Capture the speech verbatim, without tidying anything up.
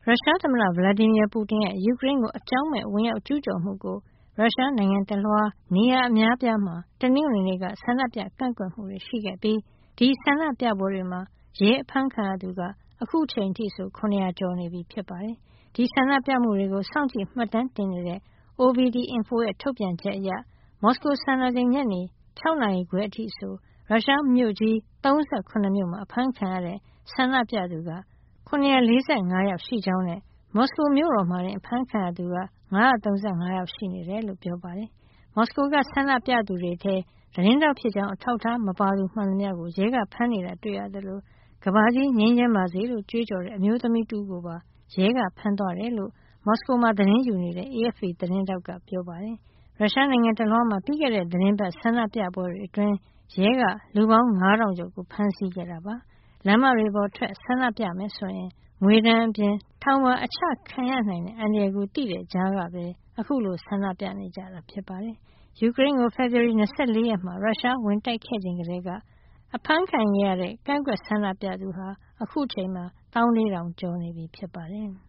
ရုရှားသမ္မတ Vladimir Putin ရဲ့ ယူကရိန်းကိုအကြောင်းမဲ့ဝင်ရောက်ကျူးကျော်မှုကိုရုရှားနိုင်ငံတလွှားနေရာအများအပြားမှာတနင်္ဂနွေနေ့ကဆန္ဒပြကန့်ကွက်မှုတွေရှိခဲ့ပြီးဒီဆန္ဒပြပွဲတွေမှာရဲအဖမ်းခံရသူကအခုချိန်ထိဆို၇၀၀ကျော်နေပြီဖြစ်ပါတယ်။ဒီဆန္ဒပြမှုတွေကိုစောင့်ကြည့်မှတ်တမ်းတင်နေတဲ့ O V D Info ရဲ့ထုတ်ပြန်ချက်အရမော်စကိုစံတော်ချိန်ညနေ၆နာရီခွဲအထိဆိုရုရှားမြို့ကြီး၃၇မြို့မှာအဖမ်းခံရတဲ့ဆန္ဒပြသူက၇၄၅ယောက်ရှိကြောင်းနဲ့မော်စကိုမြို့တော်မှာတင်အဖမ်းခံရသူက၅၃၅ယောက်ရှိနေတယ်လို့ပြောပါတယ်။မော်စကိုကဆန္ဒပြသူတွေထဲသတင်းတောက်ဖြစ်ကြောင်းအထောက်ထားမပါသူမှန်သမျှကိုရဲကဖမ်းနေတာတွေ့ရတယ်လို့ကဘာကြီးငြိမ်းချမ်းပါစေလို့ကြွေးကြော်တဲ့အမျိုးသမီးတူကိုပါရဲကဖမ်းသွားတယ်လို့မော်စကိုမှာသတင်းယူနေတဲ့ A F P သတင်းတောက်ကပြောပါတယ်။ရုရှားနိုင်ငံတလွှားမှာပြီးခဲ့တဲ့သတင်းပတ်ဆန္ဒပြပွဲတွေအတွင်းရဲကလူပေါင်း၅ထောင်ကျော်ကိုဖမ်းဆီးခဲ့တာပါ။လမ်းမတွေပေါ်ထွက်ဆန္ဒပြမယ်ဆိုရင်ငွေဒဏ်အပြင်ထောင်ပါအချခံရနိုင်တဲ့အန္တရာယ်ကိုသိတဲ့ကြားကပဲအခုလိုဆန္ဒပြနေကြတာဖြစ်ပါတယ်။ယူကရိန်းကိုဖေဖေါ်ဝါရီ၂၄ရက်မှာရုရှားဝင်တိုက်ခဲ့ချိန်ကတည်းကအဖမ်းခံရတဲ့ကန့်ကွက်ဆန္ဒပြသူဟာအခုချိန်မှာ၁၄ထောင်ကျော်နေပြီဖြစ်ပါတယ်။